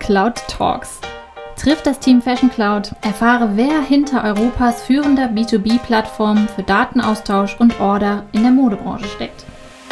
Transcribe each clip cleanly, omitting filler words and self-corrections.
Cloud Talks. Triff das Team Fashion Cloud, erfahre, wer hinter Europas führender B2B-Plattform für Datenaustausch und Order in der Modebranche steckt.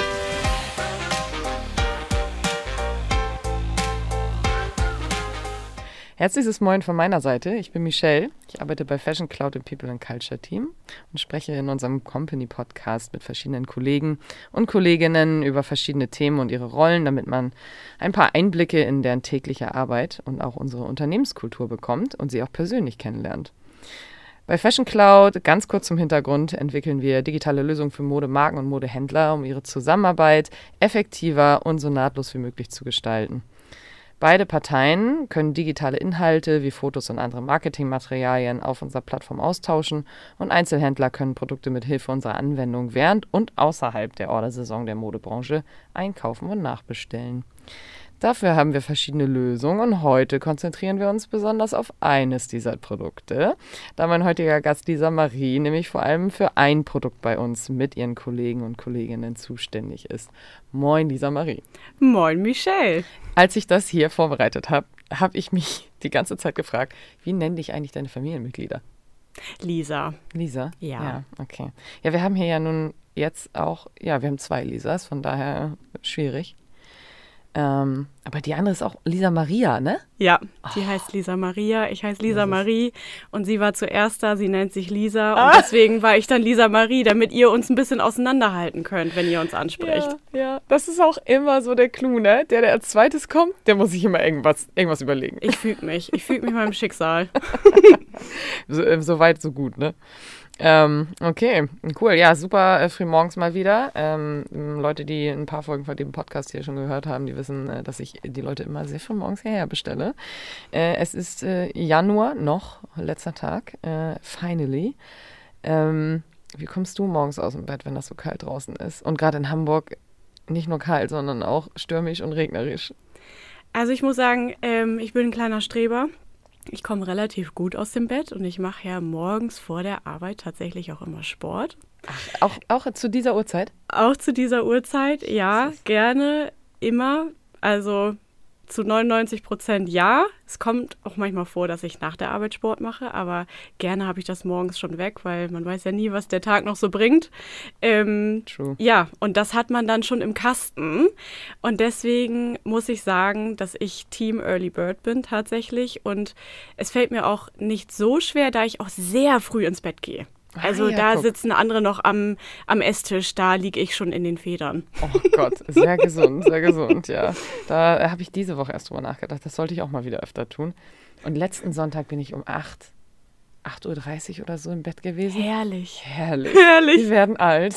Herzliches Moin von meiner Seite. Ich bin Michelle. Ich arbeite bei Fashion Cloud im People and Culture Team und spreche in unserem Company Podcast mit verschiedenen Kollegen und Kolleginnen über verschiedene Themen und ihre Rollen, damit man ein paar Einblicke in deren tägliche Arbeit und auch unsere Unternehmenskultur bekommt und sie auch persönlich kennenlernt. Bei Fashion Cloud, ganz kurz zum Hintergrund, entwickeln wir digitale Lösungen für Modemarken und Modehändler, um ihre Zusammenarbeit effektiver und so nahtlos wie möglich zu gestalten. Beide Parteien können digitale Inhalte wie Fotos und andere Marketingmaterialien auf unserer Plattform austauschen und Einzelhändler können Produkte mit Hilfe unserer Anwendung während und außerhalb der Ordersaison der Modebranche einkaufen und nachbestellen. Dafür haben wir verschiedene Lösungen und heute konzentrieren wir uns besonders auf eines dieser Produkte, da mein heutiger Gast Lisa Marie nämlich vor allem für ein Produkt bei uns mit ihren Kollegen und Kolleginnen zuständig ist. Moin Lisa Marie. Moin Michelle. Als ich das hier vorbereitet habe, habe ich mich die ganze Zeit gefragt, wie nennen dich eigentlich deine Familienmitglieder? Lisa. Lisa? Ja. Okay. Ja, wir haben hier ja nun jetzt auch, wir haben 2 Lisas, von daher schwierig. Aber die andere ist auch Lisa Maria, ne? Ja, die heißt Lisa Maria, ich heiße Lisa Marie und sie war zuerst da, sie nennt sich Lisa und deswegen war ich dann Lisa Marie, damit ihr uns ein bisschen auseinanderhalten könnt, wenn ihr uns anspricht. Ja, das ist auch immer so der Clou, ne? Der als zweites kommt, der muss sich immer irgendwas überlegen. Ich füge mich meinem Schicksal. So weit, so gut, ne? Okay, cool. Ja, super früh morgens mal wieder. Leute, die ein paar Folgen von dem Podcast hier schon gehört haben, die wissen, dass ich die Leute immer sehr früh morgens hierher bestelle. Es ist Januar noch, letzter Tag, finally. Wie kommst du morgens aus dem Bett, wenn das so kalt draußen ist? Und gerade in Hamburg nicht nur kalt, sondern auch stürmisch und regnerisch. Also ich muss sagen, ich bin ein kleiner Streber. Ich komme relativ gut aus dem Bett und ich mache ja morgens vor der Arbeit tatsächlich auch immer Sport. Ach, auch zu dieser Uhrzeit? Auch zu dieser Uhrzeit, ja, gerne, immer. Also zu 99% ja. Es kommt auch manchmal vor, dass ich nach der Arbeit Sport mache, aber gerne habe ich das morgens schon weg, weil man weiß ja nie, was der Tag noch so bringt. True. Ja, und das hat man dann schon im Kasten. Und deswegen muss ich sagen, dass ich Team Early Bird bin tatsächlich. Und es fällt mir auch nicht so schwer, da ich auch sehr früh ins Bett gehe. Also da sitzen andere noch am Esstisch, da liege ich schon in den Federn. Oh Gott, sehr gesund, ja. Da habe ich diese Woche erst drüber nachgedacht, das sollte ich auch mal wieder öfter tun. Und letzten Sonntag bin ich um 8:30 Uhr oder so im Bett gewesen. Herrlich. Wir werden alt.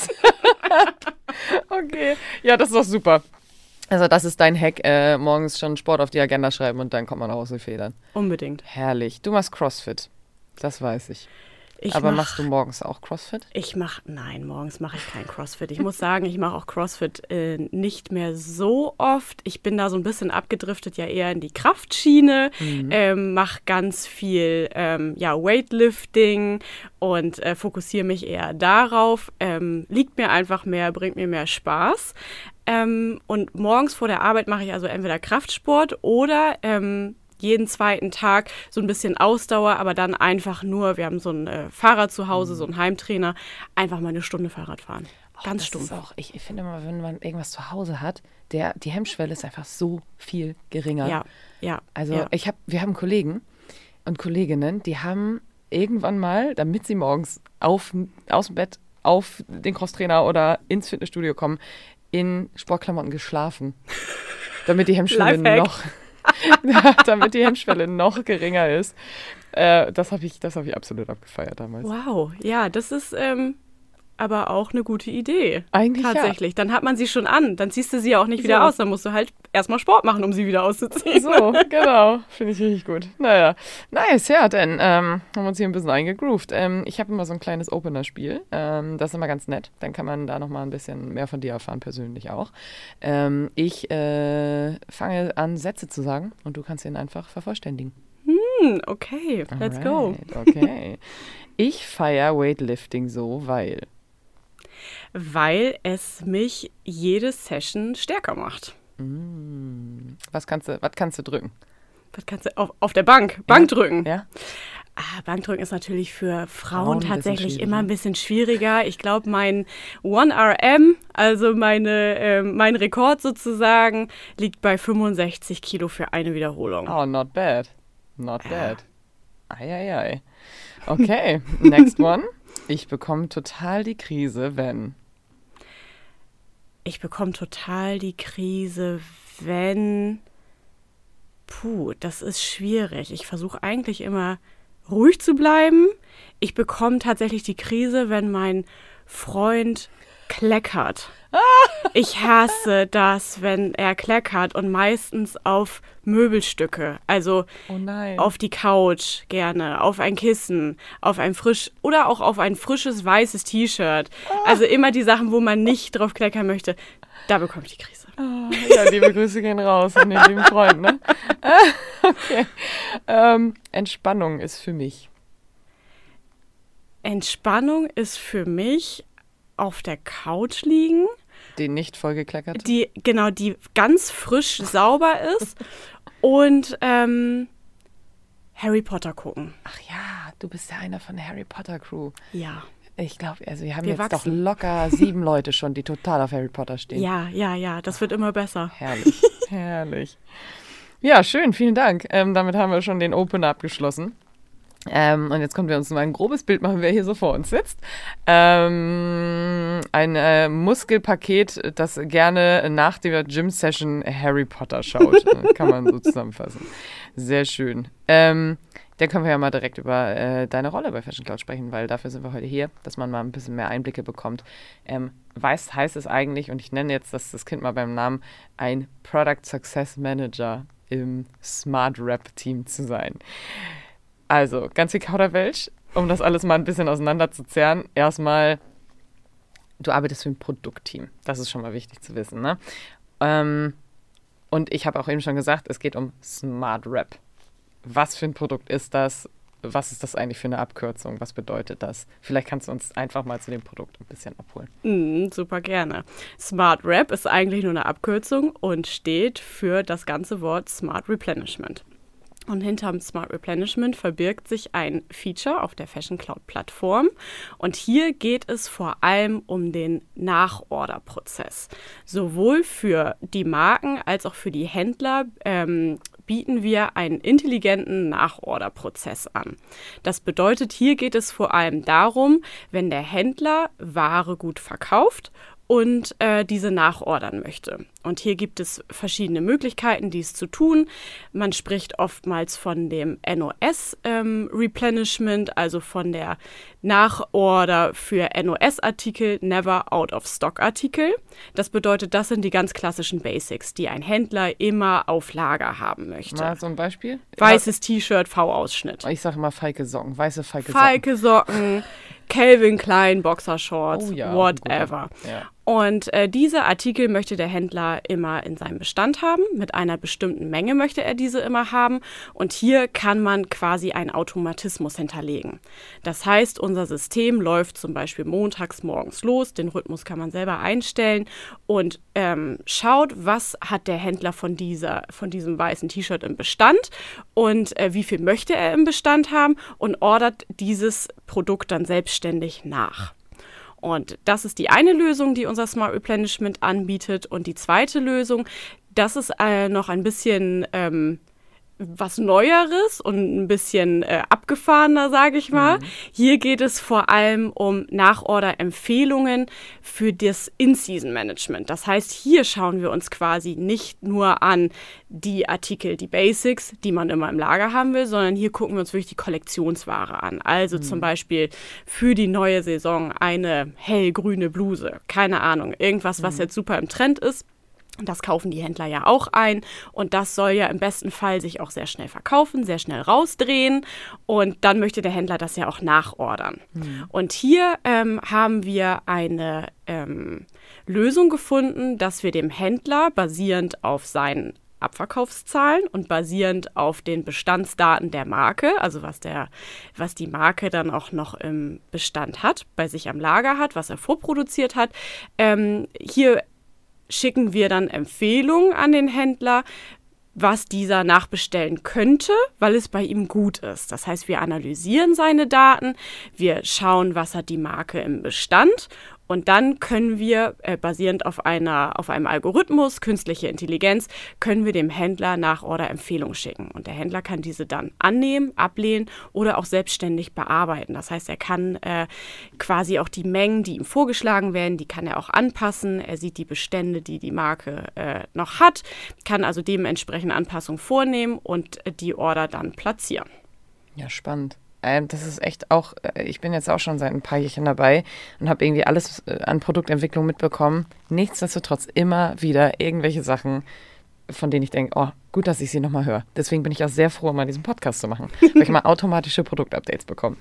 Okay, ja, das ist doch super. Also das ist dein Hack, morgens schon Sport auf die Agenda schreiben und dann kommt man auch aus den Federn. Unbedingt. Herrlich. Du machst CrossFit, das weiß ich. Aber machst du morgens auch CrossFit? Nein, morgens mache ich kein CrossFit. Ich muss sagen, ich mache auch CrossFit nicht mehr so oft. Ich bin da so ein bisschen abgedriftet, ja eher in die Kraftschiene, mache ganz viel Weightlifting und fokussiere mich eher darauf. Liegt mir einfach mehr, bringt mir mehr Spaß. Und morgens vor der Arbeit mache ich also entweder Kraftsport oder jeden zweiten Tag so ein bisschen Ausdauer, aber dann einfach nur, wir haben so ein Fahrrad zu Hause, so einen Heimtrainer, einfach mal eine Stunde Fahrrad fahren. Ganz stumpf. Ich finde immer, wenn man irgendwas zu Hause hat, die Hemmschwelle ist einfach so viel geringer. Ja. Also wir haben Kollegen und Kolleginnen, die haben irgendwann mal, damit sie morgens aus dem Bett auf den Crosstrainer oder ins Fitnessstudio kommen, in Sportklamotten geschlafen. Damit die Hemmschwelle noch geringer ist. Das hab ich absolut abgefeiert damals. Wow, ja, das ist aber auch eine gute Idee. Eigentlich tatsächlich. Ja. Dann hat man sie schon an. Dann ziehst du sie ja auch nicht wieder aus. Dann musst du halt erstmal Sport machen, um sie wieder auszuziehen. So, genau. Finde ich richtig gut. Naja, nice. Ja, dann haben wir uns hier ein bisschen eingegroovt. Ich habe immer so ein kleines Opener-Spiel. Das ist immer ganz nett. Dann kann man da nochmal ein bisschen mehr von dir erfahren, persönlich auch. Ich fange an, Sätze zu sagen und du kannst ihn einfach vervollständigen. Okay, let's go. Okay. Ich feiere Weightlifting so, weil es mich jede Session stärker macht. Was kannst du drücken? Was kannst du auf der Bank? Bankdrücken. Ja. Bankdrücken ist natürlich für Frauen tatsächlich immer ein bisschen bisschen schwieriger. Ich glaube, mein 1RM, also mein Rekord sozusagen, liegt bei 65 Kilo für eine Wiederholung. Oh, not bad. Not bad. Eieiei. Okay, next one. Ich bekomme total die Krise, wenn... Ich bekomme total die Krise, wenn... das ist schwierig. Ich versuche eigentlich immer ruhig zu bleiben. Ich bekomme tatsächlich die Krise, wenn mein Freund kleckert. Ich hasse das, wenn er kleckert und meistens auf Möbelstücke, also auf die Couch gerne, auf ein Kissen, auf ein oder auch auf ein frisches weißes T-Shirt. Also immer die Sachen, wo man nicht drauf kleckern möchte, da bekomme ich die Krise. Ja, liebe Grüße gehen raus an den lieben Freund, ne? Okay. Entspannung ist für mich. Entspannung ist für mich auf der Couch liegen. Die nicht vollgekleckert? Die ganz frisch sauber ist. Und Harry Potter gucken. Ach ja, du bist ja einer von der Harry Potter Crew. Ja. Ich glaube, also wir haben jetzt doch locker 7 Leute schon, die total auf Harry Potter stehen. Ja, das wird immer besser. Herrlich, herrlich. Ja, schön, vielen Dank. Damit haben wir schon den Opener abgeschlossen. Und jetzt können wir uns mal ein grobes Bild machen, wer hier so vor uns sitzt. Ein Muskelpaket, das gerne nach der Gym-Session Harry Potter schaut. Kann man so zusammenfassen. Sehr schön. Dann können wir ja mal direkt über deine Rolle bei Fashion Cloud sprechen, weil dafür sind wir heute hier, dass man mal ein bisschen mehr Einblicke bekommt. Was heißt es eigentlich, und ich nenne jetzt das Kind mal beim Namen, ein Product Success Manager im Smart Rap Team zu sein? Also, ganz viel Kauderwelsch, um das alles mal ein bisschen auseinander zu zerren. Erstmal, du arbeitest für ein Produktteam. Das ist schon mal wichtig zu wissen, ne? Und ich habe auch eben schon gesagt, es geht um Smart Rap. Was für ein Produkt ist das? Was ist das eigentlich für eine Abkürzung? Was bedeutet das? Vielleicht kannst du uns einfach mal zu dem Produkt ein bisschen abholen. Super gerne. Smart Rap ist eigentlich nur eine Abkürzung und steht für das ganze Wort Smart Replenishment. Und hinterm Smart Replenishment verbirgt sich ein Feature auf der Fashion Cloud Plattform. Und hier geht es vor allem um den Nachorderprozess. Sowohl für die Marken als auch für die Händler bieten wir einen intelligenten Nachorderprozess an. Das bedeutet, hier geht es vor allem darum, wenn der Händler Ware gut verkauft und diese nachordern möchte. Und hier gibt es verschiedene Möglichkeiten, dies zu tun. Man spricht oftmals von dem NOS-Replenishment, also von der Nachorder für NOS-Artikel, Never Out-of-Stock-Artikel. Das bedeutet, das sind die ganz klassischen Basics, die ein Händler immer auf Lager haben möchte. Mal so ein Beispiel? Weißes T-Shirt, V-Ausschnitt. Ich sage immer Falke Socken, weiße Falke Socken. Falke Socken, Calvin Klein Boxershorts, whatever. Ja. Und diese Artikel möchte der Händler immer in seinem Bestand haben. Mit einer bestimmten Menge möchte er diese immer haben. Und hier kann man quasi einen Automatismus hinterlegen. Das heißt, unser System läuft zum Beispiel montags morgens los. Den Rhythmus kann man selber einstellen und schaut, was hat der Händler von diesem weißen T-Shirt im Bestand und wie viel möchte er im Bestand haben und ordert dieses Produkt dann selbstständig nach. Und das ist die eine Lösung, die unser Smart Replenishment anbietet. Und die zweite Lösung, das ist noch ein bisschen was Neueres und ein bisschen abgefahrener, sage ich mal. Hier geht es vor allem um Nachorder-Empfehlungen für das In-Season-Management. Das heißt, hier schauen wir uns quasi nicht nur an die Artikel, die Basics, die man immer im Lager haben will, sondern hier gucken wir uns wirklich die Kollektionsware an. Also zum Beispiel für die neue Saison eine hellgrüne Bluse. Keine Ahnung, irgendwas, was jetzt super im Trend ist. Das kaufen die Händler ja auch ein und das soll ja im besten Fall sich auch sehr schnell verkaufen, sehr schnell rausdrehen und dann möchte der Händler das ja auch nachordern. Und hier haben wir eine Lösung gefunden, dass wir dem Händler basierend auf seinen Abverkaufszahlen und basierend auf den Bestandsdaten der Marke, also was die Marke dann auch noch im Bestand hat, bei sich am Lager hat, was er vorproduziert hat, hier schicken wir dann Empfehlungen an den Händler, was dieser nachbestellen könnte, weil es bei ihm gut ist. Das heißt, wir analysieren seine Daten, wir schauen, was hat die Marke im Bestand und dann können wir, basierend auf einem Algorithmus, künstliche Intelligenz, können wir dem Händler nach Order Empfehlungen schicken. Und der Händler kann diese dann annehmen, ablehnen oder auch selbstständig bearbeiten. Das heißt, er kann quasi auch die Mengen, die ihm vorgeschlagen werden, die kann er auch anpassen. Er sieht die Bestände, die die Marke noch hat, kann also dementsprechend Anpassungen vornehmen und die Order dann platzieren. Ja, spannend. Das ist echt auch, ich bin jetzt auch schon seit ein paar Jährchen dabei und habe irgendwie alles an Produktentwicklung mitbekommen. Nichtsdestotrotz immer wieder irgendwelche Sachen, von denen ich denke, oh, gut, dass ich sie nochmal höre. Deswegen bin ich auch sehr froh, mal diesen Podcast zu machen, weil ich mal automatische Produktupdates bekomme.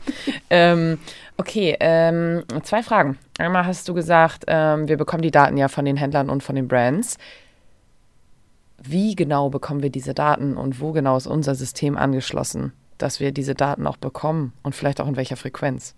Okay, 2 Fragen. Einmal hast du gesagt, wir bekommen die Daten ja von den Händlern und von den Brands. Wie genau bekommen wir diese Daten und wo genau ist unser System angeschlossen, dass wir diese Daten auch bekommen und vielleicht auch in welcher Frequenz?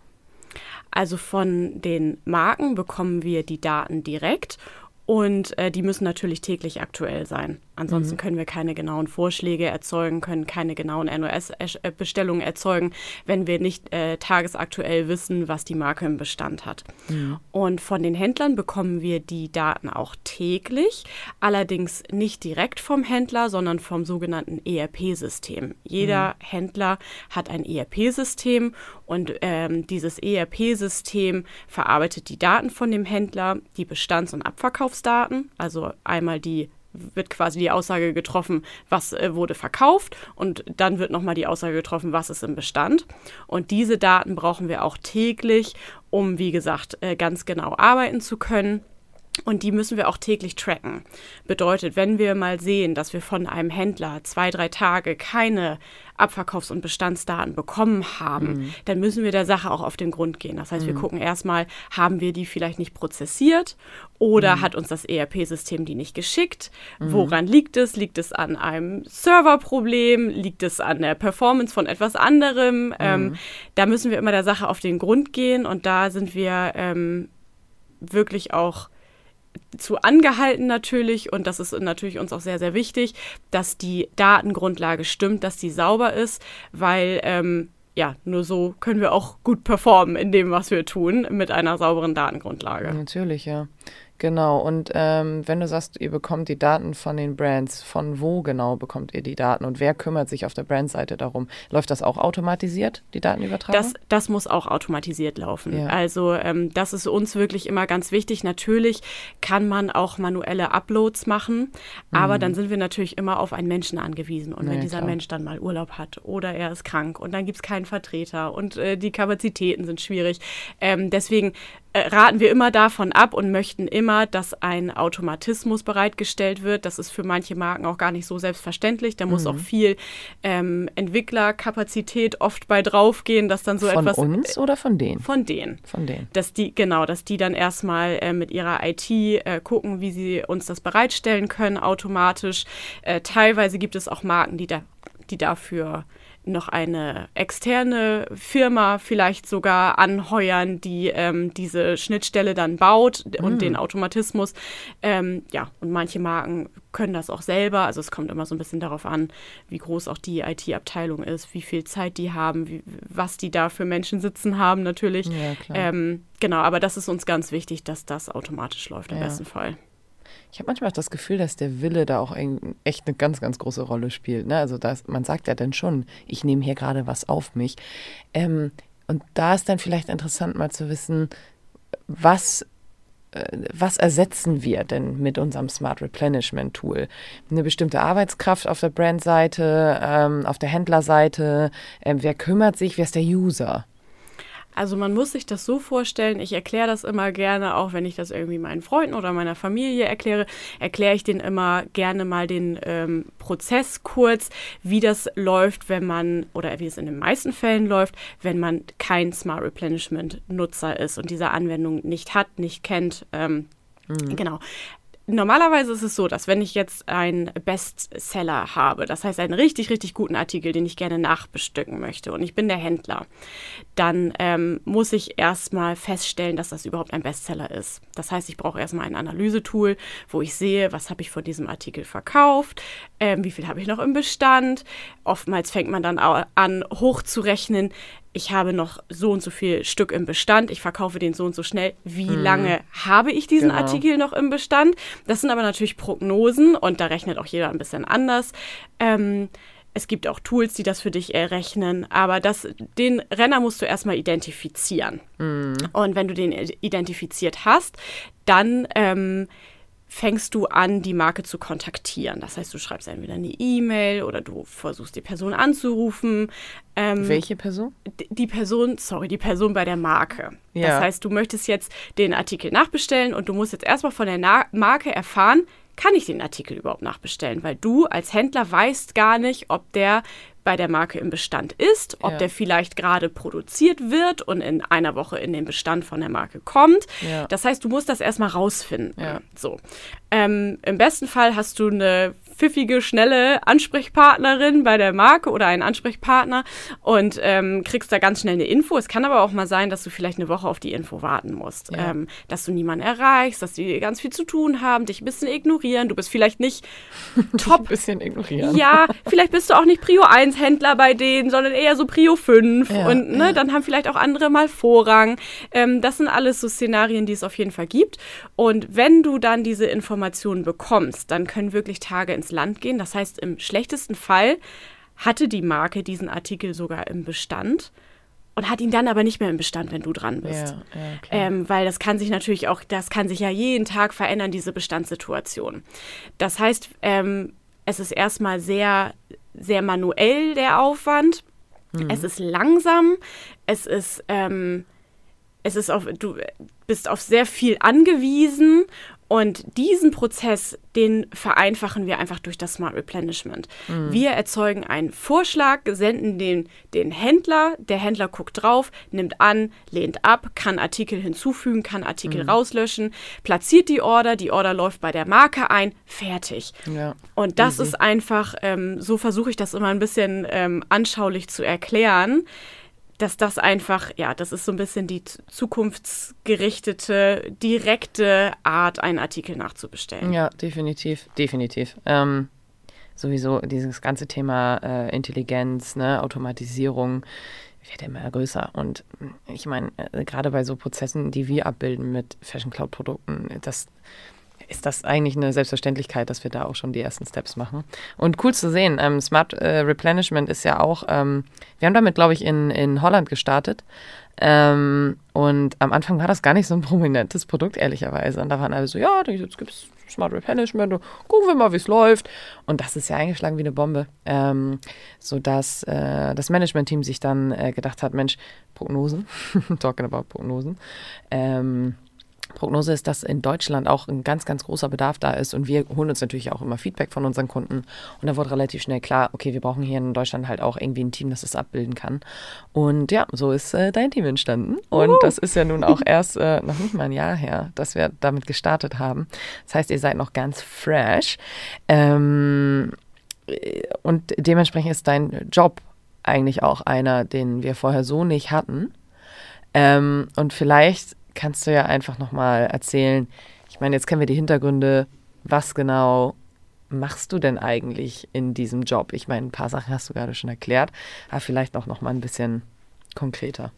Also von den Marken bekommen wir die Daten direkt und die müssen natürlich täglich aktuell sein. Ansonsten können wir keine genauen Vorschläge erzeugen, können keine genauen NOS-Bestellungen erzeugen, wenn wir nicht tagesaktuell wissen, was die Marke im Bestand hat. Und von den Händlern bekommen wir die Daten auch täglich, allerdings nicht direkt vom Händler, sondern vom sogenannten ERP-System. Jeder Händler hat ein ERP-System und dieses ERP-System verarbeitet die Daten von dem Händler, die Bestands- und Abverkaufsdaten, also einmal wird quasi die Aussage getroffen, was wurde verkauft und dann wird nochmal die Aussage getroffen, was ist im Bestand. Und diese Daten brauchen wir auch täglich, um, wie gesagt, ganz genau arbeiten zu können. Und die müssen wir auch täglich tracken. Bedeutet, wenn wir mal sehen, dass wir von einem Händler 2-3 Tage keine Abverkaufs- und Bestandsdaten bekommen haben, dann müssen wir der Sache auch auf den Grund gehen. Das heißt, wir gucken erstmal, haben wir die vielleicht nicht prozessiert oder hat uns das ERP-System die nicht geschickt? Woran liegt es? Liegt es an einem Serverproblem? Liegt es an der Performance von etwas anderem? Da müssen wir immer der Sache auf den Grund gehen und da sind wir wirklich auch zu angehalten natürlich und das ist natürlich uns auch sehr, sehr wichtig, dass die Datengrundlage stimmt, dass die sauber ist, weil nur so können wir auch gut performen in dem, was wir tun, mit einer sauberen Datengrundlage. Natürlich, ja. Genau, und wenn du sagst, ihr bekommt die Daten von den Brands, von wo genau bekommt ihr die Daten und wer kümmert sich auf der Brandseite darum? Läuft das auch automatisiert, die Datenübertragung? Das muss auch automatisiert laufen. Ja. Also das ist uns wirklich immer ganz wichtig. Natürlich kann man auch manuelle Uploads machen, aber dann sind wir natürlich immer auf einen Menschen angewiesen. Und wenn dieser Mensch dann mal Urlaub hat oder er ist krank und dann gibt es keinen Vertreter und die Kapazitäten sind schwierig. Deswegen raten wir immer davon ab und möchten immer, dass ein Automatismus bereitgestellt wird. Das ist für manche Marken auch gar nicht so selbstverständlich. Da muss auch viel Entwicklerkapazität oft bei draufgehen, dass dann so von etwas... Von uns oder von denen? Von denen. Von denen. Dass die dann erstmal mit ihrer IT gucken, wie sie uns das bereitstellen können automatisch. Teilweise gibt es auch Marken, die dafür noch eine externe Firma vielleicht sogar anheuern, die diese Schnittstelle dann baut und den Automatismus. Und manche Marken können das auch selber. Also es kommt immer so ein bisschen darauf an, wie groß auch die IT-Abteilung ist, wie viel Zeit die haben, was die da für Menschen sitzen haben natürlich. Ja, klar. Genau, aber das ist uns ganz wichtig, dass das automatisch läuft im besten Fall. Ich habe manchmal auch das Gefühl, dass der Wille da auch echt eine ganz, ganz große Rolle spielt. Ne? Also man sagt ja dann schon, ich nehme hier gerade was auf mich. Und da ist dann vielleicht interessant mal zu wissen, was ersetzen wir denn mit unserem Smart Replenishment Tool? Eine bestimmte Arbeitskraft auf der Brandseite, auf der Händlerseite, wer kümmert sich, wer ist der User? Also man muss sich das so vorstellen, ich erkläre das immer gerne, auch wenn ich das irgendwie meinen Freunden oder meiner Familie erkläre ich denen immer gerne mal den Prozess kurz, wie das läuft, wie es in den meisten Fällen läuft, wenn man kein Smart Replenishment Nutzer ist und diese Anwendung nicht hat, nicht kennt. Genau. normalerweise ist es so, dass wenn ich jetzt einen Bestseller habe, das heißt einen richtig, richtig guten Artikel, den ich gerne nachbestücken möchte und ich bin der Händler, dann muss ich erstmal feststellen, dass das überhaupt ein Bestseller ist. Das heißt, ich brauche erstmal ein Analysetool, wo ich sehe, was habe ich von diesem Artikel verkauft, wie viel habe ich noch im Bestand. Oftmals fängt man dann an, hochzurechnen, ich habe noch so und so viel Stück im Bestand, ich verkaufe den so und so schnell. Wie lange habe ich diesen Artikel noch im Bestand? Das sind aber natürlich Prognosen und da rechnet auch jeder ein bisschen anders. Es gibt auch Tools, die das für dich errechnen, aber den Renner musst du erstmal identifizieren. Und wenn du den identifiziert hast, dann fängst du an, die Marke zu kontaktieren. Das heißt, du schreibst entweder eine E-Mail oder du versuchst, die Person anzurufen. Welche Person? Die Person bei der Marke. Ja. Das heißt, du möchtest jetzt den Artikel nachbestellen und du musst jetzt erstmal von der Marke erfahren, kann ich den Artikel überhaupt nachbestellen? Weil du als Händler weißt gar nicht, ob der bei der Marke im Bestand ist, ob der vielleicht gerade produziert wird und in einer Woche in den Bestand von der Marke kommt. Ja. Das heißt, du musst das erstmal rausfinden. Ja. So. Im besten Fall hast du eine pfiffige, schnelle Ansprechpartnerin bei der Marke oder einen Ansprechpartner und kriegst da ganz schnell eine Info. Es kann aber auch mal sein, dass du vielleicht eine Woche auf die Info warten musst. Ja. Dass du niemanden erreichst, dass die ganz viel zu tun haben, dich ein bisschen ignorieren. Du bist vielleicht nicht top. Ein bisschen ignorieren. Ja, vielleicht bist du auch nicht Prio 1 Händler bei denen, sondern eher so Prio 5 und dann haben vielleicht auch andere mal Vorrang. Das sind alles so Szenarien, die es auf jeden Fall gibt. Und wenn du dann diese Informationen bekommst, dann können wirklich Tage ins Land gehen. Das heißt, im schlechtesten Fall hatte die Marke diesen Artikel sogar im Bestand und hat ihn dann aber nicht mehr im Bestand, wenn du dran bist. Weil das kann sich natürlich auch, das kann sich ja jeden Tag verändern, diese Bestandssituation. Das heißt, es ist erstmal sehr, sehr manuell der Aufwand. Es ist langsam. Du bist auf sehr viel angewiesen. Und diesen Prozess, den vereinfachen wir einfach durch das Smart Replenishment. Wir erzeugen einen Vorschlag, senden den Händler, der Händler guckt drauf, nimmt an, lehnt ab, kann Artikel hinzufügen, kann Artikel rauslöschen, platziert die Order läuft bei der Marke ein, fertig. Ja, und das ist einfach, so versuche ich das immer ein bisschen anschaulich zu erklären, dass das einfach, das ist so ein bisschen die zukunftsgerichtete, direkte Art, einen Artikel nachzubestellen. Ja, definitiv. Sowieso dieses ganze Thema Intelligenz, ne, Automatisierung wird immer größer. Und ich meine, gerade bei so Prozessen, die wir abbilden mit Fashion Cloud Produkten, ist das eigentlich eine Selbstverständlichkeit, dass wir da auch schon die ersten Steps machen. Und cool zu sehen, Smart Replenishment ist ja auch, wir haben damit, glaube ich, in Holland gestartet. Und am Anfang war das gar nicht so ein prominentes Produkt, ehrlicherweise. Und da waren alle so, ja, jetzt gibt es Smart Replenishment, gucken wir mal, wie es läuft. Und das ist ja eingeschlagen wie eine Bombe. Sodass das Management-Team sich dann gedacht hat, Mensch, Prognosen, talking about Prognosen, Prognose ist, dass in Deutschland auch ein ganz, ganz großer Bedarf da ist und wir holen uns natürlich auch immer Feedback von unseren Kunden und da wurde relativ schnell klar, okay, wir brauchen hier in Deutschland halt auch irgendwie ein Team, das das abbilden kann und ja, so ist dein Team entstanden und das ist ja nun auch erst noch nicht mal ein Jahr her, dass wir damit gestartet haben. Das heißt, ihr seid noch ganz fresh und dementsprechend ist dein Job eigentlich auch einer, den wir vorher so nicht hatten und vielleicht kannst du ja einfach nochmal erzählen, ich meine, jetzt kennen wir die Hintergründe, was genau machst du denn eigentlich in diesem Job? Ich meine, ein paar Sachen hast du gerade schon erklärt, aber vielleicht auch nochmal ein bisschen konkreter.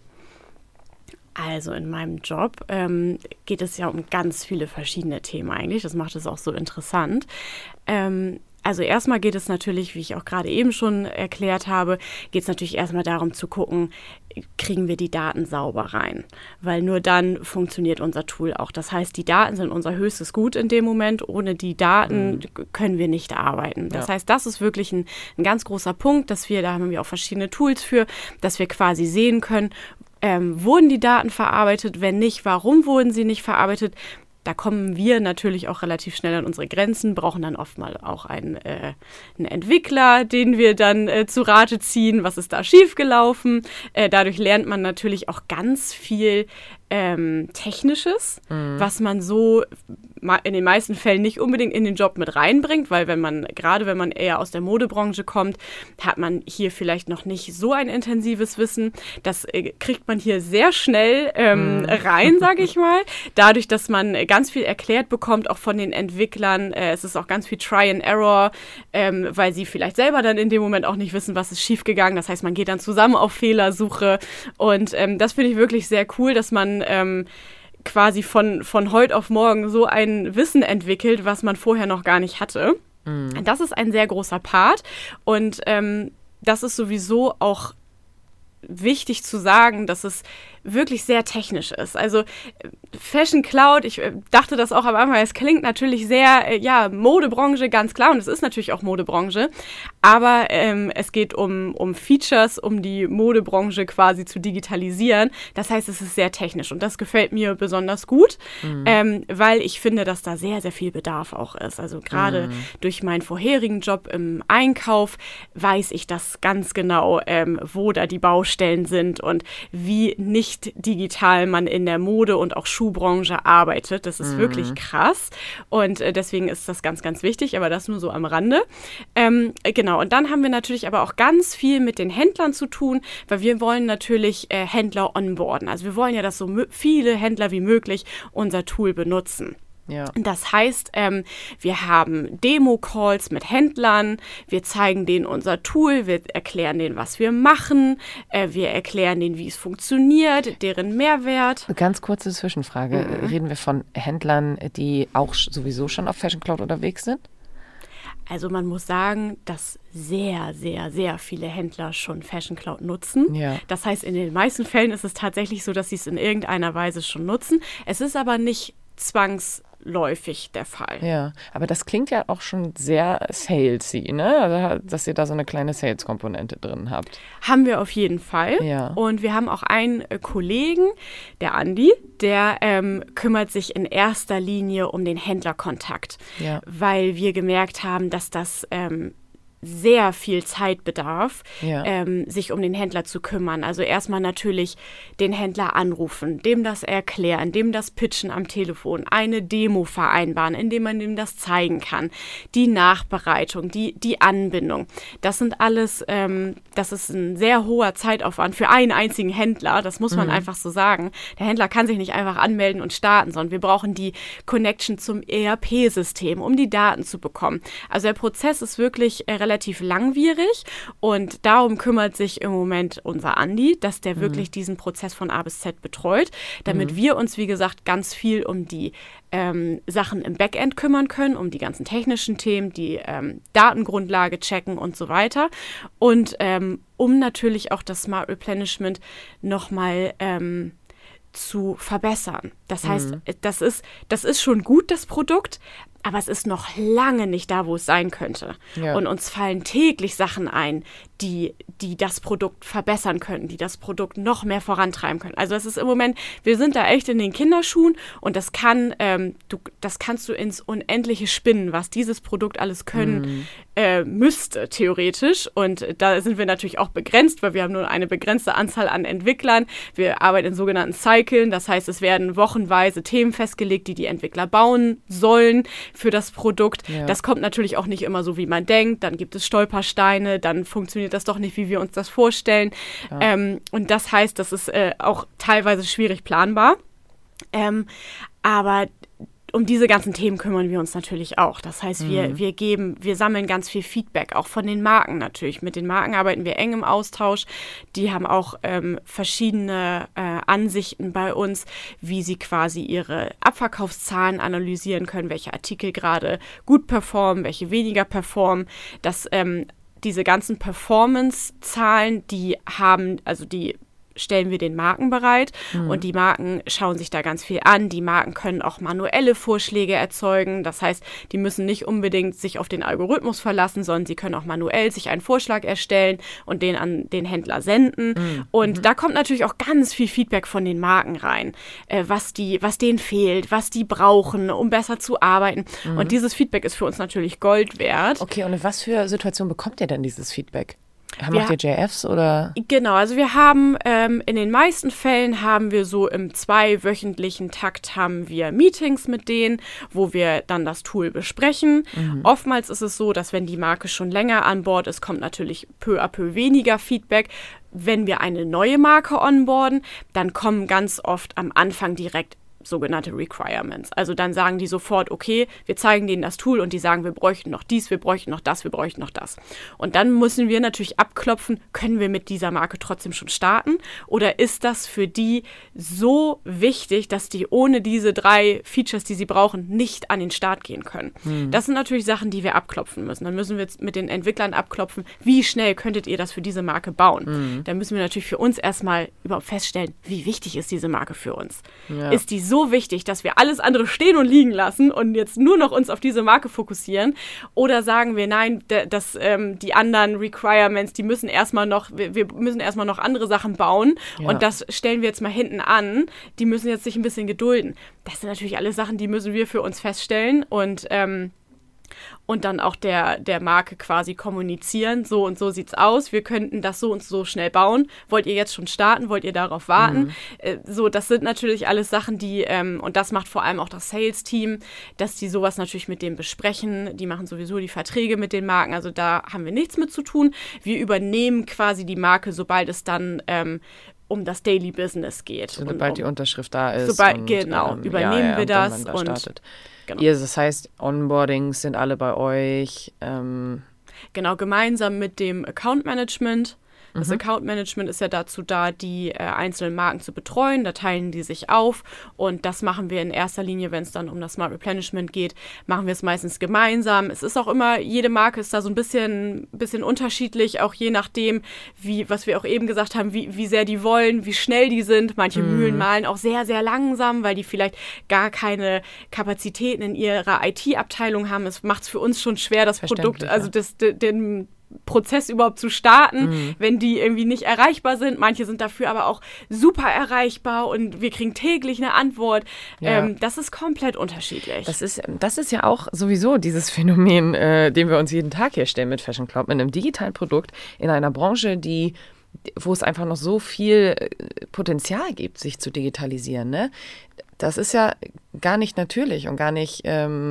Also in meinem Job geht es ja um ganz viele verschiedene Themen eigentlich, das macht es auch so interessant. Also erstmal geht es natürlich, wie ich auch gerade eben schon erklärt habe, geht es natürlich erstmal darum zu gucken, kriegen wir die Daten sauber rein? Weil nur dann funktioniert unser Tool auch. Das heißt, die Daten sind unser höchstes Gut in dem Moment. Ohne die Daten können wir nicht arbeiten. Das heißt, das ist wirklich ein ganz großer Punkt, da haben wir auch verschiedene Tools für, dass wir quasi sehen können, wurden die Daten verarbeitet? Wenn nicht, warum wurden sie nicht verarbeitet? Da kommen wir natürlich auch relativ schnell an unsere Grenzen, brauchen dann oft mal auch einen Entwickler, den wir dann zu Rate ziehen, was ist da schiefgelaufen. Dadurch lernt man natürlich auch ganz viel Technisches, was man so in den meisten Fällen nicht unbedingt in den Job mit reinbringt, weil wenn man eher aus der Modebranche kommt, hat man hier vielleicht noch nicht so ein intensives Wissen. Das kriegt man hier sehr schnell rein, sage ich mal. Dadurch, dass man ganz viel erklärt bekommt, auch von den Entwicklern. Es ist auch ganz viel Try and Error, weil sie vielleicht selber dann in dem Moment auch nicht wissen, was ist schiefgegangen. Das heißt, man geht dann zusammen auf Fehlersuche und das finde ich wirklich sehr cool, dass man quasi von heute auf morgen so ein Wissen entwickelt, was man vorher noch gar nicht hatte. Das ist ein sehr großer Part und das ist sowieso auch wichtig zu sagen, dass es wirklich sehr technisch ist. Also Fashion Cloud, ich dachte das auch am Anfang, es klingt natürlich sehr, Modebranche, ganz klar, und es ist natürlich auch Modebranche, aber es geht um Features, um die Modebranche quasi zu digitalisieren. Das heißt, es ist sehr technisch und das gefällt mir besonders gut, weil ich finde, dass da sehr, sehr viel Bedarf auch ist. Also gerade durch meinen vorherigen Job im Einkauf weiß ich das ganz genau, wo da die Baustellen sind und wie nicht digital man in der Mode- und auch Schuhbranche arbeitet. Das ist wirklich krass und deswegen ist das ganz, ganz wichtig, aber das nur so am Rande. Genau, und dann haben wir natürlich aber auch ganz viel mit den Händlern zu tun, weil wir wollen natürlich Händler onboarden. Also wir wollen ja, dass so viele Händler wie möglich unser Tool benutzen. Ja. Das heißt, wir haben Demo-Calls mit Händlern, wir zeigen denen unser Tool, wir erklären denen, was wir machen, wir erklären denen, wie es funktioniert, deren Mehrwert. Ganz kurze Zwischenfrage. Reden wir von Händlern, die auch sowieso schon auf Fashion Cloud unterwegs sind? Also man muss sagen, dass sehr, sehr, sehr viele Händler schon Fashion Cloud nutzen. Ja. Das heißt, in den meisten Fällen ist es tatsächlich so, dass sie es in irgendeiner Weise schon nutzen. Es ist aber nicht zwangsläufig der Fall. Ja, aber das klingt ja auch schon sehr salesy, ne? Also, dass ihr da so eine kleine Sales-Komponente drin habt. Haben wir auf jeden Fall. Ja. Und wir haben auch einen Kollegen, der Andi, der kümmert sich in erster Linie um den Händlerkontakt, weil wir gemerkt haben, dass das sehr viel Zeit bedarf, sich um den Händler zu kümmern. Also erstmal natürlich den Händler anrufen, dem das erklären, dem das pitchen am Telefon, eine Demo vereinbaren, indem man dem das zeigen kann, die Nachbereitung, die Anbindung. Das sind alles, das ist ein sehr hoher Zeitaufwand für einen einzigen Händler, das muss man einfach so sagen. Der Händler kann sich nicht einfach anmelden und starten, sondern wir brauchen die Connection zum ERP-System, um die Daten zu bekommen. Also der Prozess ist wirklich relativ langwierig und darum kümmert sich im Moment unser Andi, dass der wirklich diesen Prozess von A bis Z betreut, damit wir uns, wie gesagt, ganz viel um die Sachen im Backend kümmern können, um die ganzen technischen Themen, die Datengrundlage checken und so weiter und um natürlich auch das Smart Replenishment nochmal zu verbessern. Das heißt, das ist schon gut, das Produkt, aber es ist noch lange nicht da, wo es sein könnte. Ja. Und uns fallen täglich Sachen ein, die das Produkt verbessern können, die das Produkt noch mehr vorantreiben können. Also es ist im Moment, wir sind da echt in den Kinderschuhen und das kannst du ins Unendliche spinnen, was dieses Produkt alles können müsste, theoretisch. Und da sind wir natürlich auch begrenzt, weil wir haben nur eine begrenzte Anzahl an Entwicklern. Wir arbeiten in sogenannten Cyclen, das heißt, es werden wochenweise Themen festgelegt, die Äntwickler bauen sollen für das Produkt. Ja. Das kommt natürlich auch nicht immer so, wie man denkt. Dann gibt es Stolpersteine, dann funktioniert das doch nicht, wie wir uns das vorstellen. Ja. Und das heißt, das ist auch teilweise schwierig planbar. Aber um diese ganzen Themen kümmern wir uns natürlich auch. Das heißt, wir sammeln ganz viel Feedback, auch von den Marken natürlich. Mit den Marken arbeiten wir eng im Austausch. Die haben auch verschiedene Ansichten bei uns, wie sie quasi ihre Abverkaufszahlen analysieren können, welche Artikel gerade gut performen, welche weniger performen. Diese ganzen Performance-Zahlen, die stellen wir den Marken bereit und die Marken schauen sich da ganz viel an. Die Marken können auch manuelle Vorschläge erzeugen. Das heißt, die müssen nicht unbedingt sich auf den Algorithmus verlassen, sondern sie können auch manuell sich einen Vorschlag erstellen und den an den Händler senden. Und da kommt natürlich auch ganz viel Feedback von den Marken rein, was denen fehlt, was die brauchen, um besser zu arbeiten. Und dieses Feedback ist für uns natürlich Gold wert. Okay, und in was für Situationen bekommt ihr denn dieses Feedback? Macht ihr JFs oder? Genau, also wir haben in den meisten Fällen haben wir so im 2-wöchentlichen Takt haben wir Meetings mit denen, wo wir dann das Tool besprechen. Oftmals ist es so, dass wenn die Marke schon länger an Bord ist, kommt natürlich peu à peu weniger Feedback. Wenn wir eine neue Marke onboarden, dann kommen ganz oft am Anfang direkt sogenannte Requirements. Also dann sagen die sofort, okay, wir zeigen denen das Tool und die sagen, wir bräuchten noch dies, wir bräuchten noch das, wir bräuchten noch das. Und dann müssen wir natürlich abklopfen, können wir mit dieser Marke trotzdem schon starten oder ist das für die so wichtig, dass die ohne diese 3 Features, die sie brauchen, nicht an den Start gehen können. Das sind natürlich Sachen, die wir abklopfen müssen. Dann müssen wir jetzt mit den Entwicklern abklopfen, wie schnell könntet ihr das für diese Marke bauen. Dann müssen wir natürlich für uns erstmal überhaupt feststellen, wie wichtig ist diese Marke für uns. Ja. Ist die so wichtig, dass wir alles andere stehen und liegen lassen und jetzt nur noch uns auf diese Marke fokussieren? Oder sagen wir, nein, die anderen Requirements, die müssen erstmal noch, wir müssen erstmal noch andere Sachen bauen und das stellen wir jetzt mal hinten an. Die müssen jetzt sich ein bisschen gedulden. Das sind natürlich alles Sachen, die müssen wir für uns feststellen und dann auch der Marke quasi kommunizieren, so und so sieht's aus, wir könnten das so und so schnell bauen, wollt ihr jetzt schon starten, wollt ihr darauf warten? Das sind natürlich alles Sachen, die, und das macht vor allem auch das Sales-Team, dass die sowas natürlich mit dem besprechen, die machen sowieso die Verträge mit den Marken, also da haben wir nichts mit zu tun, wir übernehmen quasi die Marke, sobald es dann um das Daily Business geht. Sobald die Unterschrift da ist. Übernehmen wir das und startet. Genau. Das heißt, Onboardings sind alle bei euch. Genau, gemeinsam mit dem Account Management. Das Account Management ist ja dazu da, die einzelnen Marken zu betreuen. Da teilen die sich auf und das machen wir in erster Linie, wenn es dann um das Smart Replenishment geht, machen wir es meistens gemeinsam. Es ist auch immer, jede Marke ist da so ein bisschen unterschiedlich, auch je nachdem, was wir auch eben gesagt haben, wie sehr die wollen, wie schnell die sind. Manche Mühlen malen auch sehr, sehr langsam, weil die vielleicht gar keine Kapazitäten in ihrer IT-Abteilung haben. Es macht es für uns schon schwer, das Produkt, also den Prozess überhaupt zu starten, wenn die irgendwie nicht erreichbar sind. Manche sind dafür aber auch super erreichbar und wir kriegen täglich eine Antwort. Ja. Das ist komplett unterschiedlich. Das ist ja auch sowieso dieses Phänomen, den wir uns jeden Tag hier stellen mit Fashion Cloud, mit einem digitalen Produkt in einer Branche, wo es einfach noch so viel Potenzial gibt, sich zu digitalisieren. Ne? Das ist ja gar nicht natürlich und gar nicht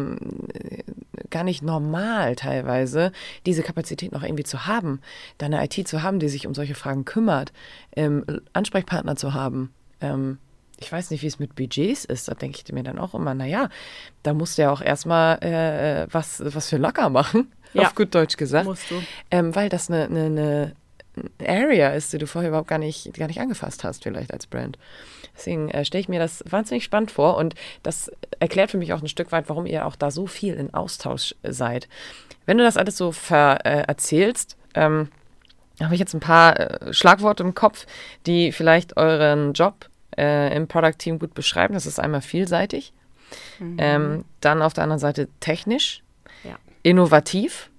normal teilweise, diese Kapazität noch irgendwie zu haben, da eine IT zu haben, die sich um solche Fragen kümmert, Ansprechpartner zu haben. Ich weiß nicht, wie es mit Budgets ist, da denke ich mir dann auch immer, naja, da musst du ja auch erstmal was für locker machen, auf gut Deutsch gesagt. Musst du. Weil das eine Area ist, die du vorher überhaupt gar nicht angefasst hast, vielleicht als Brand. Deswegen stelle ich mir das wahnsinnig spannend vor und das erklärt für mich auch ein Stück weit, warum ihr auch da so viel in Austausch seid. Wenn du das alles so erzählst, habe ich jetzt ein paar Schlagworte im Kopf, die vielleicht euren Job im Product-Team gut beschreiben. Das ist einmal vielseitig, dann auf der anderen Seite technisch, innovativ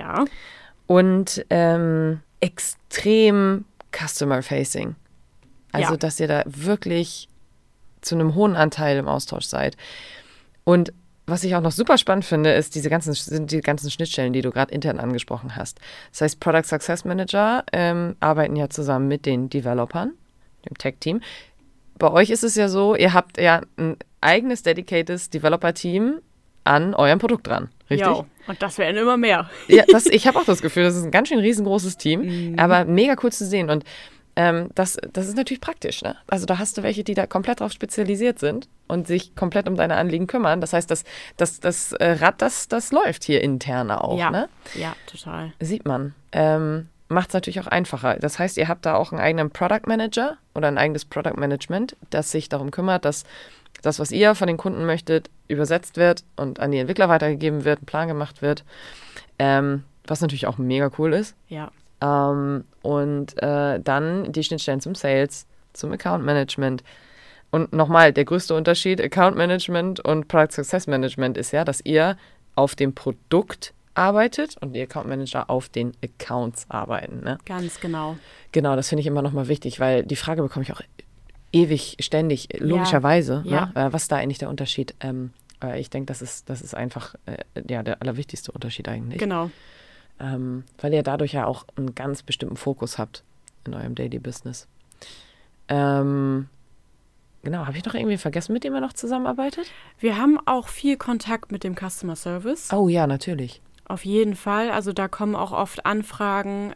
und extrem customer-facing. Also, dass ihr da wirklich zu einem hohen Anteil im Austausch seid. Und was ich auch noch super spannend finde, sind die ganzen Schnittstellen, die du gerade intern angesprochen hast. Das heißt, Product Success Manager arbeiten ja zusammen mit den Developern, dem Tech-Team. Bei euch ist es ja so, ihr habt ja ein eigenes dedicated Developer-Team an eurem Produkt dran, richtig? Ja, und das werden immer mehr. Ja, ich habe auch das Gefühl, das ist ein ganz schön riesengroßes Team, aber mega cool zu sehen. Und das ist natürlich praktisch, ne? Also da hast du welche, die da komplett drauf spezialisiert sind und sich komplett um deine Anliegen kümmern. Das heißt, das Rad, das läuft hier intern auch, ne? Ja, total. Sieht man. Macht es natürlich auch einfacher. Das heißt, ihr habt da auch einen eigenen Product Manager oder ein eigenes Product Management, das sich darum kümmert, dass das, was ihr von den Kunden möchtet, übersetzt wird und an die Entwickler weitergegeben wird, ein Plan gemacht wird, was natürlich auch mega cool ist. Ja. Und dann die Schnittstellen zum Sales, zum Account Management. Und nochmal, der größte Unterschied Account Management und Product Success Management ist ja, dass ihr auf dem Produkt arbeitet und die Account Manager auf den Accounts arbeiten. Ne? Ganz genau. Genau, das finde ich immer nochmal wichtig, weil die Frage bekomme ich auch ewig, ständig, logischerweise, ja. Ne? Was ist da eigentlich der Unterschied? Ich denke, das ist einfach der allerwichtigste Unterschied eigentlich. Genau. weil ihr dadurch ja auch einen ganz bestimmten Fokus habt in eurem Daily Business. Genau, habe ich noch irgendwie vergessen, mit dem ihr noch zusammenarbeitet? Wir haben auch viel Kontakt mit dem Customer Service. Oh ja, natürlich. Auf jeden Fall. Also da kommen auch oft Anfragen,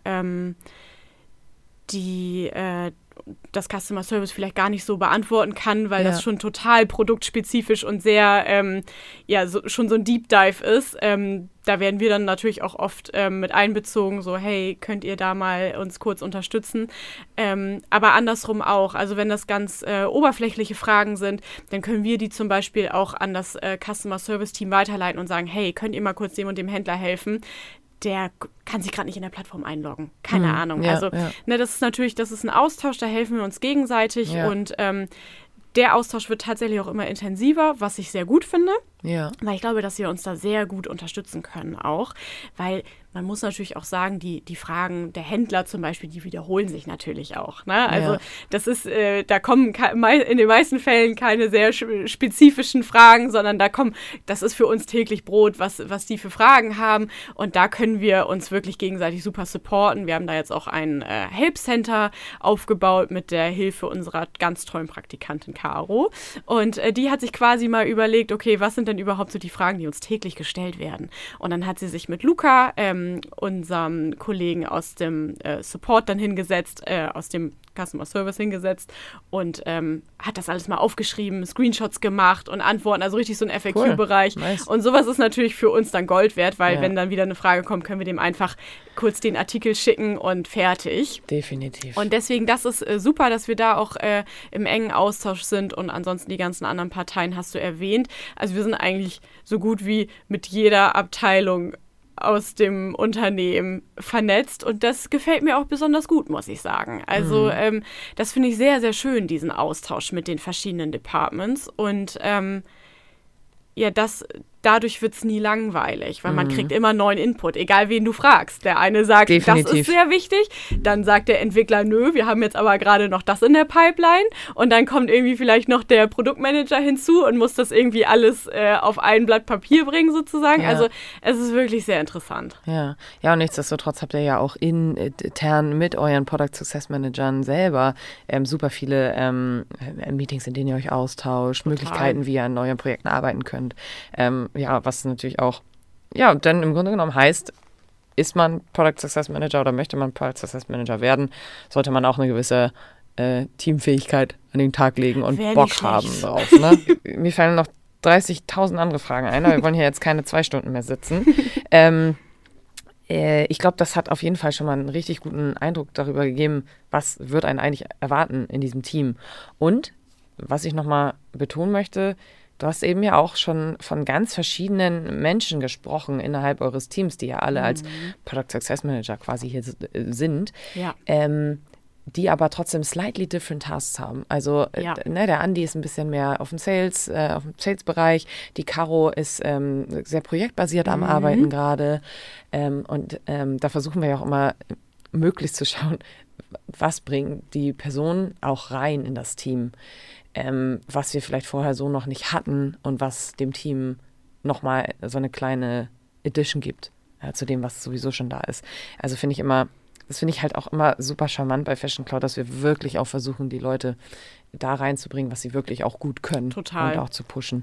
die das Customer Service vielleicht gar nicht so beantworten kann, weil das schon total produktspezifisch und sehr, schon so ein Deep Dive ist. Da werden wir dann natürlich auch oft mit einbezogen, so hey, könnt ihr da mal uns kurz unterstützen? Aber andersrum auch. Also wenn das ganz oberflächliche Fragen sind, dann können wir die zum Beispiel auch an das Customer Service Team weiterleiten und sagen, hey, könnt ihr mal kurz dem und dem Händler helfen? Der kann sich gerade nicht in der Plattform einloggen. Keine Ahnung. Ja, also, das ist ein Austausch, da helfen wir uns gegenseitig und der Austausch wird tatsächlich auch immer intensiver, was ich sehr gut finde. Ja. Weil ich glaube, dass wir uns da sehr gut unterstützen können auch. Weil man muss natürlich auch sagen, die Fragen der Händler zum Beispiel, die wiederholen sich natürlich auch. Ne? Also das ist, da kommen in den meisten Fällen keine sehr spezifischen Fragen, sondern das ist für uns täglich Brot, was die für Fragen haben. Und da können wir uns wirklich gegenseitig super supporten. Wir haben da jetzt auch ein Help Center aufgebaut mit der Hilfe unserer ganz tollen Praktikantin Caro. Und die hat sich quasi mal überlegt, okay, was sind denn überhaupt so die Fragen, die uns täglich gestellt werden? Und dann hat sie sich mit Luca, unserem Kollegen aus dem Support dann hingesetzt, aus dem Customer Service hingesetzt und hat das alles mal aufgeschrieben, Screenshots gemacht und Antworten, also richtig so ein FAQ-Bereich. Cool. Nice. Und sowas ist natürlich für uns dann Gold wert, weil wenn dann wieder eine Frage kommt, können wir dem einfach kurz den Artikel schicken und fertig. Definitiv. Und deswegen, das ist super, dass wir da auch im engen Austausch sind und ansonsten die ganzen anderen Parteien hast du erwähnt. Also wir sind eigentlich so gut wie mit jeder Abteilung aus dem Unternehmen vernetzt und das gefällt mir auch besonders gut, muss ich sagen. Also das finde ich sehr, sehr schön, diesen Austausch mit den verschiedenen Departments und dadurch wird es nie langweilig, weil man kriegt immer neuen Input, egal wen du fragst. Der eine sagt, Definitiv. Das ist sehr wichtig, dann sagt der Entwickler, nö, wir haben jetzt aber gerade noch das in der Pipeline und dann kommt irgendwie vielleicht noch der Produktmanager hinzu und muss das irgendwie alles auf ein Blatt Papier bringen sozusagen. Ja. Also es ist wirklich sehr interessant. Ja, und nichtsdestotrotz habt ihr ja auch intern mit euren Product Success Managern selber super viele Meetings, in denen ihr euch austauscht, Möglichkeiten, wie ihr an neuen Projekten arbeiten könnt. Was natürlich auch, dann im Grunde genommen heißt, ist man Product Success Manager oder möchte man Product Success Manager werden, sollte man auch eine gewisse Teamfähigkeit an den Tag legen und Bock haben drauf. Ne? Mir fallen noch 30.000 andere Fragen ein, aber wir wollen hier jetzt keine 2 Stunden mehr sitzen. Ich glaube, das hat auf jeden Fall schon mal einen richtig guten Eindruck darüber gegeben, was wird einen eigentlich erwarten in diesem Team. Und, was ich nochmal betonen möchte, du hast eben ja auch schon von ganz verschiedenen Menschen gesprochen innerhalb eures Teams, die ja alle als Product Success Manager quasi hier sind, die aber trotzdem slightly different Tasks haben. Also der Andi ist ein bisschen mehr auf dem Sales-Bereich, die Caro ist sehr projektbasiert am Arbeiten gerade und da versuchen wir ja auch immer möglichst zu schauen, was bringt die Person auch rein in das Team. Was wir vielleicht vorher so noch nicht hatten und was dem Team nochmal so eine kleine Addition gibt zu dem, was sowieso schon da ist. Also das finde ich halt auch immer super charmant bei Fashion Cloud, dass wir wirklich auch versuchen, die Leute da reinzubringen, was sie wirklich auch gut können. Total. Und auch zu pushen.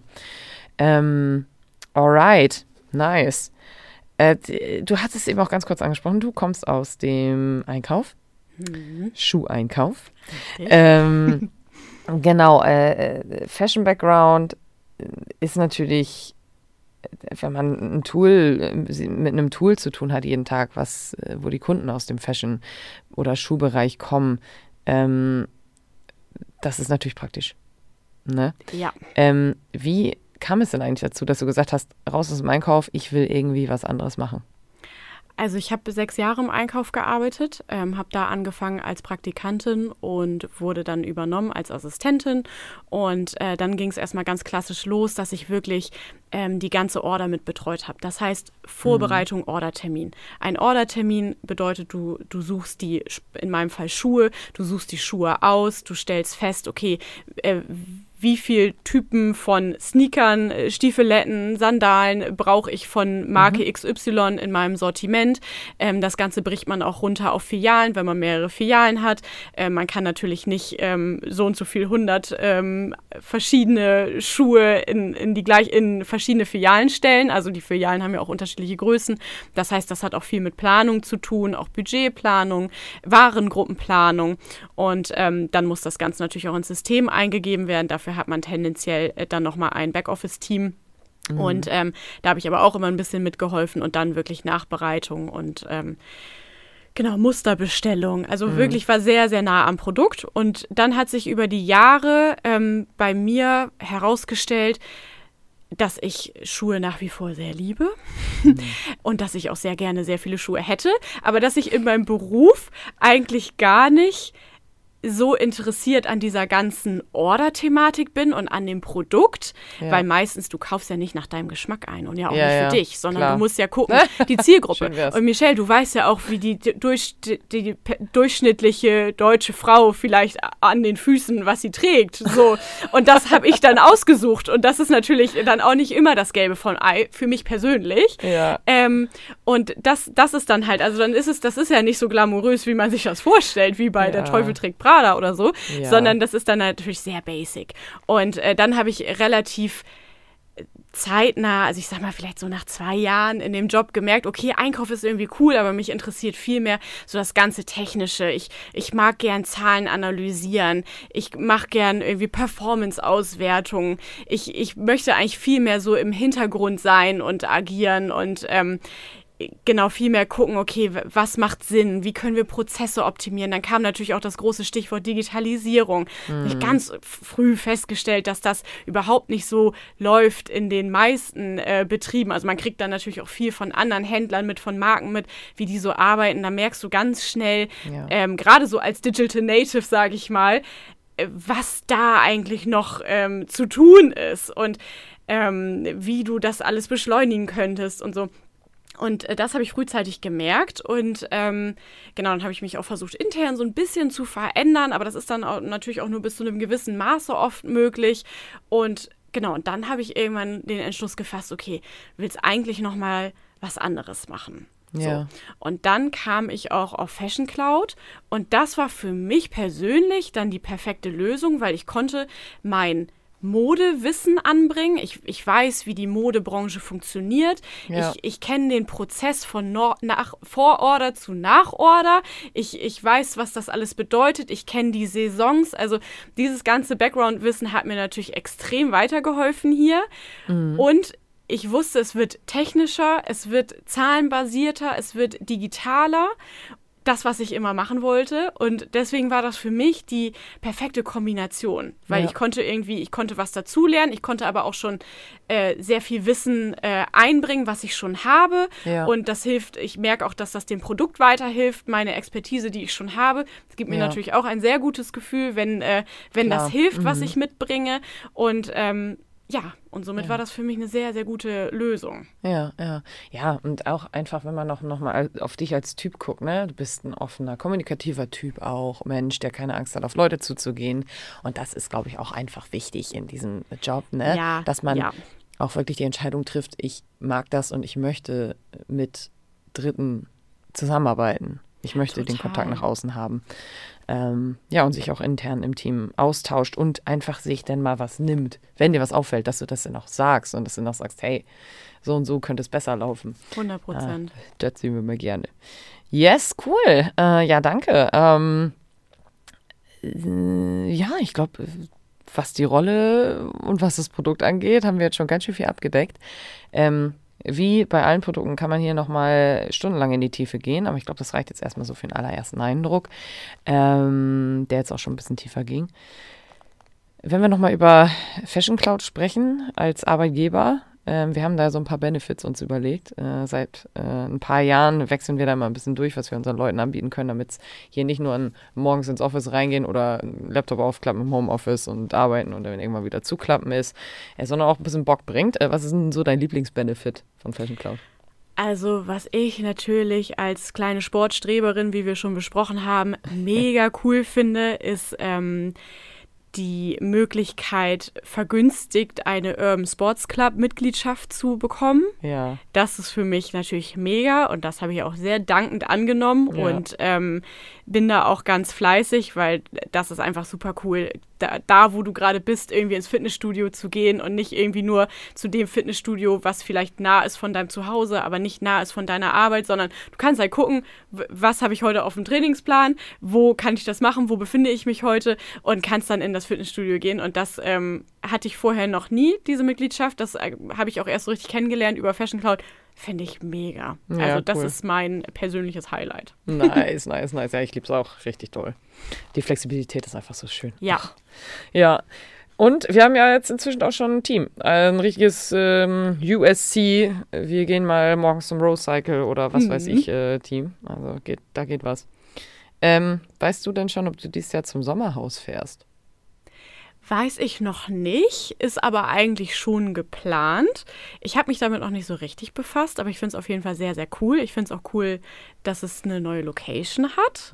Alright, nice. Du hast es eben auch ganz kurz angesprochen, du kommst aus dem Schuheinkauf. Genau, Fashion-Background ist natürlich, wenn man mit einem Tool zu tun hat jeden Tag, wo die Kunden aus dem Fashion- oder Schuhbereich kommen, das ist natürlich praktisch. Ne? Ja. Wie kam es denn eigentlich dazu, dass du gesagt hast, raus aus dem Einkauf, ich will irgendwie was anderes machen? Also ich habe 6 Jahre im Einkauf gearbeitet, habe da angefangen als Praktikantin und wurde dann übernommen als Assistentin. Und dann ging es erstmal ganz klassisch los, dass ich wirklich die ganze Order mit betreut habe. Das heißt Vorbereitung, Ordertermin. Ein Ordertermin bedeutet, du suchst in meinem Fall Schuhe, du suchst die Schuhe aus, du stellst fest, okay, wie viel Typen von Sneakern, Stiefeletten, Sandalen brauche ich von Marke XY in meinem Sortiment. Das Ganze bricht man auch runter auf Filialen, wenn man mehrere Filialen hat. Man kann natürlich nicht so und so viel 100 verschiedene Schuhe in verschiedene Filialen stellen. Also die Filialen haben ja auch unterschiedliche Größen. Das heißt, das hat auch viel mit Planung zu tun, auch Budgetplanung, Warengruppenplanung. Und dann muss das Ganze natürlich auch ins System eingegeben werden. Dafür hat man tendenziell dann nochmal ein Backoffice-Team. Und da habe ich aber auch immer ein bisschen mitgeholfen und dann wirklich Nachbereitung und Musterbestellung. Also wirklich war sehr, sehr nah am Produkt. Und dann hat sich über die Jahre bei mir herausgestellt, dass ich Schuhe nach wie vor sehr liebe und dass ich auch sehr gerne sehr viele Schuhe hätte, aber dass ich in meinem Beruf eigentlich gar nicht so interessiert an dieser ganzen Order-Thematik bin und an dem Produkt, weil meistens, du kaufst ja nicht nach deinem Geschmack ein und ja auch nicht für dich, sondern du musst ja gucken, die Zielgruppe. Und Michelle, du weißt ja auch, wie die durchschnittliche deutsche Frau vielleicht an den Füßen, was sie trägt. So. Und das habe ich dann ausgesucht und das ist natürlich dann auch nicht immer das Gelbe von Ei, für mich persönlich. Ja. Und das ist dann halt, also das ist ja nicht so glamourös, wie man sich das vorstellt, wie bei Der Teufel trägt Prada oder so, sondern das ist dann natürlich sehr basic. Und dann habe ich relativ zeitnah, also ich sag mal vielleicht so nach 2 Jahren in dem Job gemerkt, okay, Einkauf ist irgendwie cool, aber mich interessiert viel mehr so das ganze Technische. Ich mag gern Zahlen analysieren, ich mache gern irgendwie Performance-Auswertungen. Ich möchte eigentlich viel mehr so im Hintergrund sein und agieren und viel mehr gucken, okay, was macht Sinn, wie können wir Prozesse optimieren. Dann kam natürlich auch das große Stichwort Digitalisierung. Ich ganz früh festgestellt, dass das überhaupt nicht so läuft in den meisten Betrieben. Also man kriegt dann natürlich auch viel von anderen Händlern mit, von Marken mit, wie die so arbeiten. Da merkst du ganz schnell, gerade so als Digital Native, sage ich mal, was da eigentlich noch zu tun ist und wie du das alles beschleunigen könntest und so. Und das habe ich frühzeitig gemerkt und dann habe ich mich auch versucht, intern so ein bisschen zu verändern, aber das ist dann auch natürlich auch nur bis zu einem gewissen Maße oft möglich. Und und dann habe ich irgendwann den Entschluss gefasst, okay, willst eigentlich noch mal was anderes machen. So. Und dann kam ich auch auf Fashion Cloud und das war für mich persönlich dann die perfekte Lösung, weil ich konnte mein Modewissen anbringen. Ich weiß, wie die Modebranche funktioniert. Ja. Ich kenne den Prozess von Vororder zu Nachorder. Ich weiß, was das alles bedeutet. Ich kenne die Saisons. Also dieses ganze Background-Wissen hat mir natürlich extrem weitergeholfen hier. Und ich wusste, es wird technischer, es wird zahlenbasierter, es wird digitaler. Das, was ich immer machen wollte. Und deswegen war das für mich die perfekte Kombination. Weil ich konnte was dazulernen, ich konnte aber auch schon sehr viel Wissen einbringen, was ich schon habe. Ja. Und das hilft, ich merke auch, dass das dem Produkt weiterhilft, meine Expertise, die ich schon habe. Es gibt mir natürlich auch ein sehr gutes Gefühl, wenn das hilft, was ich mitbringe. Und und somit war das für mich eine sehr, sehr gute Lösung. Ja, und auch einfach, wenn man noch mal auf dich als Typ guckt, ne? Du bist ein offener, kommunikativer Typ auch, Mensch, der keine Angst hat, auf Leute zuzugehen. Und das ist, glaube ich, auch einfach wichtig in diesem Job, ne? Ja, dass man auch wirklich die Entscheidung trifft, ich mag das und ich möchte mit Dritten zusammenarbeiten. Ich möchte den Kontakt nach außen haben. Und sich auch intern im Team austauscht und einfach sich dann mal was nimmt, wenn dir was auffällt, dass du das dann auch sagst und dass du dann auch sagst, hey, so und so könnte es besser laufen. 100%. Das sehen wir mal gerne. Yes, cool. Danke. Ich glaube, was die Rolle und was das Produkt angeht, haben wir jetzt schon ganz schön viel abgedeckt. Wie bei allen Produkten kann man hier nochmal stundenlang in die Tiefe gehen, aber ich glaube, das reicht jetzt erstmal so für den allerersten Eindruck, der jetzt auch schon ein bisschen tiefer ging. Wenn wir nochmal über Fashion Cloud sprechen als Arbeitgeber, wir haben da so ein paar Benefits uns überlegt. Seit ein paar Jahren wechseln wir da mal ein bisschen durch, was wir unseren Leuten anbieten können, damit es hier nicht nur morgens ins Office reingehen oder einen Laptop aufklappen im Homeoffice und arbeiten und dann irgendwann wieder zuklappen ist, sondern auch ein bisschen Bock bringt. Was ist denn so dein Lieblingsbenefit von Fashion Cloud? Also, was ich natürlich als kleine Sportstreberin, wie wir schon besprochen haben, mega cool finde, ist die Möglichkeit vergünstigt, eine Urban Sports Club Mitgliedschaft zu bekommen. Ja. Das ist für mich natürlich mega und das habe ich auch sehr dankend angenommen und bin da auch ganz fleißig, weil das ist einfach super cool, da wo du gerade bist, irgendwie ins Fitnessstudio zu gehen und nicht irgendwie nur zu dem Fitnessstudio, was vielleicht nah ist von deinem Zuhause, aber nicht nah ist von deiner Arbeit, sondern du kannst halt gucken, was habe ich heute auf dem Trainingsplan, wo kann ich das machen, wo befinde ich mich heute und kannst dann in das Fitnessstudio gehen und das hatte ich vorher noch nie, diese Mitgliedschaft, das habe ich auch erst so richtig kennengelernt über Fashion Cloud. Finde ich mega. Ja, also das cool. ist mein persönliches Highlight. Nice. Ja, ich liebe es auch. Richtig toll. Die Flexibilität ist einfach so schön. Ja. Ja. Und wir haben ja jetzt inzwischen auch schon ein Team. Ein richtiges USC, wir gehen mal morgens zum Rose Cycle oder was weiß ich, Team. Also da geht was. Weißt du denn schon, ob du dieses Jahr zum Sommerhaus fährst? Weiß ich noch nicht, ist aber eigentlich schon geplant. Ich habe mich damit noch nicht so richtig befasst, aber ich finde es auf jeden Fall sehr, sehr cool. Ich finde es auch cool, dass es eine neue Location hat.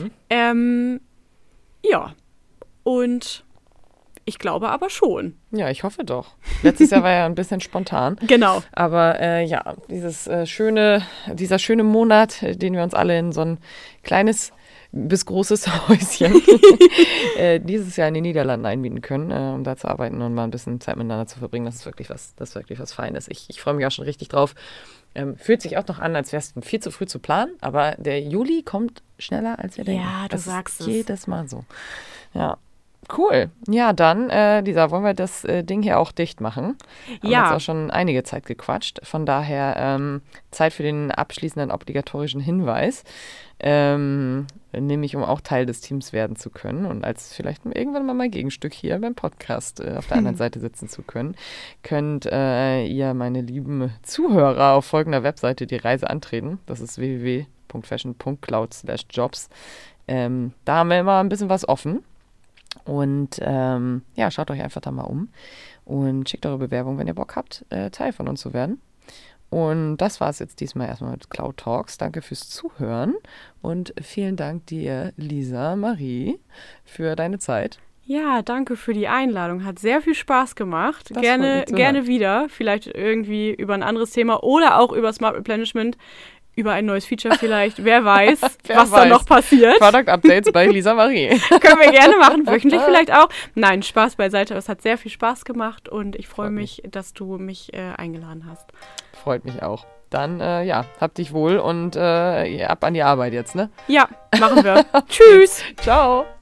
Ja, und ich glaube aber schon. Ja, ich hoffe doch. Letztes Jahr war ja ein bisschen spontan. Genau. Aber ja, dieser schöne Monat, den wir uns alle in so ein kleines bis großes Häuschen dieses Jahr in den Niederlanden einbieten können, um da zu arbeiten und mal ein bisschen Zeit miteinander zu verbringen. Das ist wirklich was Feines. Ich freue mich auch schon richtig drauf. Fühlt sich auch noch an, als wäre es viel zu früh zu planen, aber der Juli kommt schneller, als wir denken. Ja, du sagst es. Jedes Mal so. Ja. Cool. Ja, dann, Lisa, wollen wir das Ding hier auch dicht machen? Haben jetzt auch schon einige Zeit gequatscht. Von daher Zeit für den abschließenden obligatorischen Hinweis. Nämlich, um auch Teil des Teams werden zu können und als vielleicht irgendwann mal mein Gegenstück hier beim Podcast auf der anderen Seite sitzen zu können, könnt ihr, meine lieben Zuhörer, auf folgender Webseite die Reise antreten. Das ist www.fashion.cloud/jobs. Da haben wir immer ein bisschen was offen. Und ja, schaut euch einfach da mal um und schickt eure Bewerbung, wenn ihr Bock habt, Teil von uns zu werden. Und das war es jetzt diesmal erstmal mit Cloud Talks. Danke fürs Zuhören und vielen Dank dir, Lisa Marie, für deine Zeit. Ja, danke für die Einladung. Hat sehr viel Spaß gemacht. Das Gerne wieder. Vielleicht irgendwie über ein anderes Thema oder auch über Smart Replenishment. Über ein neues Feature vielleicht. Wer weiß, was da noch passiert. Product Updates bei Lisa Marie. Können wir gerne machen. Wöchentlich vielleicht auch. Nein, Spaß beiseite. Es hat sehr viel Spaß gemacht und ich freue mich, dass du mich eingeladen hast. Freut mich auch. Dann, ja, hab dich wohl und ab an die Arbeit jetzt, ne? Ja, machen wir. Tschüss. Ciao.